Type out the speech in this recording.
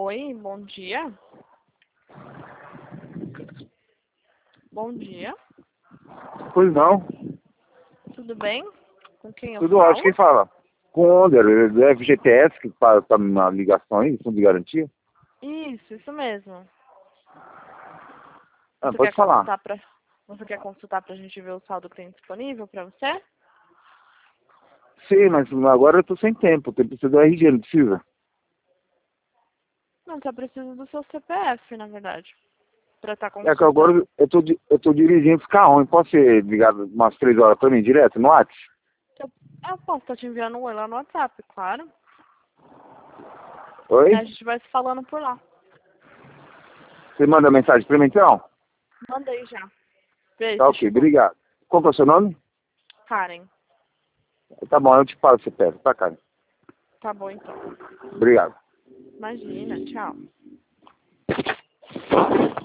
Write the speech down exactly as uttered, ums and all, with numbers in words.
Oi, bom dia. Bom dia. Pois não. Tudo bem? Com quem eu Tudo falo? ótimo. Quem fala? Com o Onder, do F G T S, que está tá na ligação aí, fundo de garantia. Isso, isso mesmo. Ah, Você pode quer falar. consultar pra... Você quer consultar pra gente ver o saldo que tem disponível pra você? Sim, mas agora eu tô sem tempo. Eu preciso do R G, não precisa? Não, só preciso do seu C P F, na verdade. Pra estar É que agora consultando. eu tô, di- eu tô dirigindo esse carro. Pode ser ligado umas três horas pra mim, direto, no WhatsApp? Eu, eu posso estar te enviando um oi lá no WhatsApp, claro. E a Oi? gente vai se falando por lá. Você manda mensagem pra mim, então? Mandei já. Vê Tá se ok, chegou. obrigado. Qual que é o seu nome? Karen. Tá bom, eu te falo se você pede, tá, cara? Tá bom, então. Obrigado. Imagina, tchau.